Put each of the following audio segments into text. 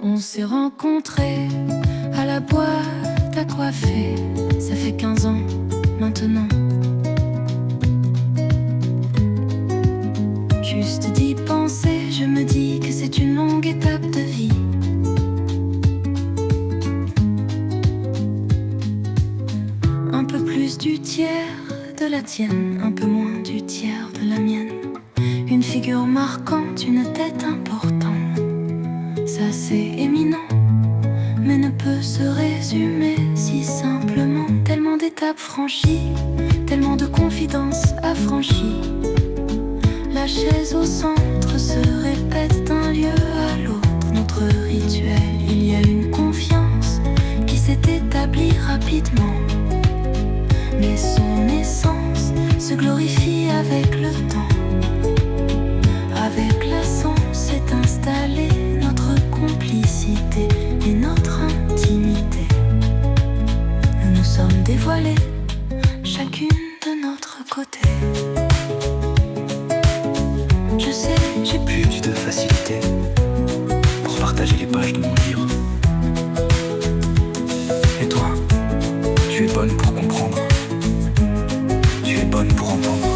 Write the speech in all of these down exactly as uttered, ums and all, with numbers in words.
On s'est rencontrés à la boîte à coiffer. Ça fait quinze ans maintenant. Juste d'y penser, je me dis que c'est une longue étape de vie. Un peu plus du tiers de la tienne, un peu moins du tiers de la mienne. Une figure marquante, une tête importante. Ça c'est éminent, mais ne peut se résumer si simplement. Tellement d'étapes franchies, tellement de confidences affranchies. La chaise au centre se répète d'un lieu à l'autre. Notre rituel, il y a une confiance qui s'est établie rapidement. Mais son essence se glorifie avec le temps. Avec la sens s'est installée notre complicité et notre intimité. Nous nous sommes dévoilés, chacune de notre côté. Je sais, j'ai plus Plus de facilité pour partager les pages de mon livre. Et toi, tu es bonne pour comprendre. Tu es bonne pour entendre.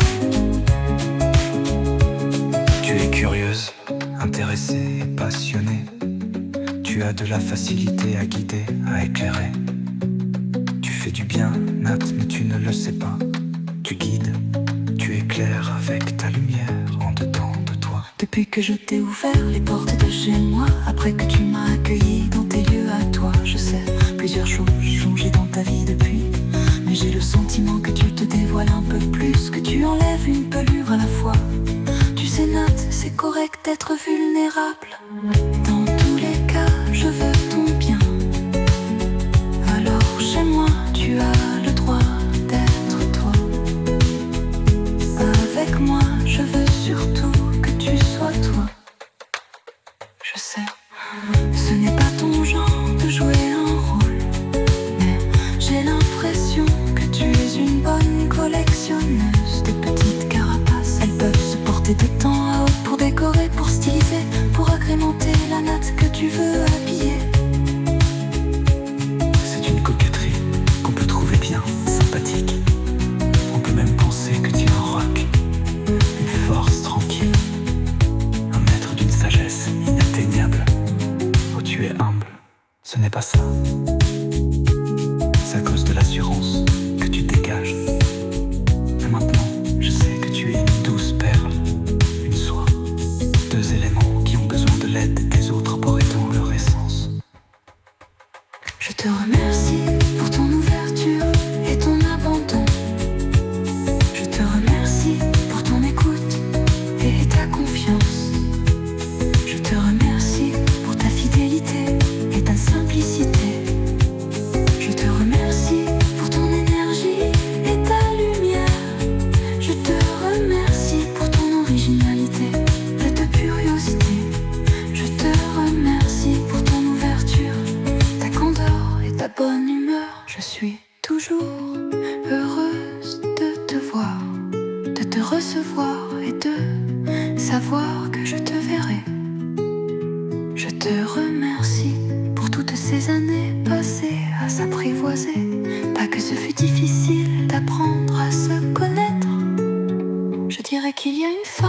Tu es curieuse, intéressée et passionnée. Tu as de la facilité à guider, à éclairer. Tu fais du bien, Nat, mais tu ne le sais pas. Tu guides, tu éclaires avec ta lumière en dedans de toi. Depuis que je t'ai ouvert les portes de chez moi, après que tu m'as accueilli dans tes lieux à toi, je sais, plusieurs choses changé dans ta vie depuis. Mais j'ai le sentiment que tu te dévoiles un peu plus, que tu enlèves une pelure à la fois. Tu sais Nat, c'est correct d'être vulnérable. Dans tous les cas, je veux ton bien. Alors chez moi, tu as le droit d'être toi. Avec moi, je veux surtout que tu sois toi. Je sais, ce n'est pas ton genre de jouer un rôle, mais j'ai l'impression que tu es une bonne collectionneuse de petites carapaces. Elles peuvent se porter de temps à autre pour décorer, pour styliser, pour agrémenter la natte que tu veux habiller. C'est une coquetterie qu'on peut trouver bien sympathique. On peut même penser que tu es un rock, une force tranquille, un maître d'une sagesse inatteignable. Oh, tu es humble, ce n'est pas ça. C'est à cause de l'assurance que tu dégages. Mais maintenant, je sais que tu es une douce perle, une soie, deux éléments qui ont besoin de l'aide des autres pour étendre leur essence. Je te remercie pour ton ouverture et ton abandon. Je te remercie pour ton écoute et ta confiance. Je te remercie pour ta fidélité et ta simplicité. Je te remercie pour ton énergie et ta lumière. Je te remercie pour ton originalité et ta curiosité. Je te remercie pour ton ouverture, ta candeur et ta bonne humeur. Je suis toujours heureuse de te voir, de te recevoir et de savoir que je te verrai. Je te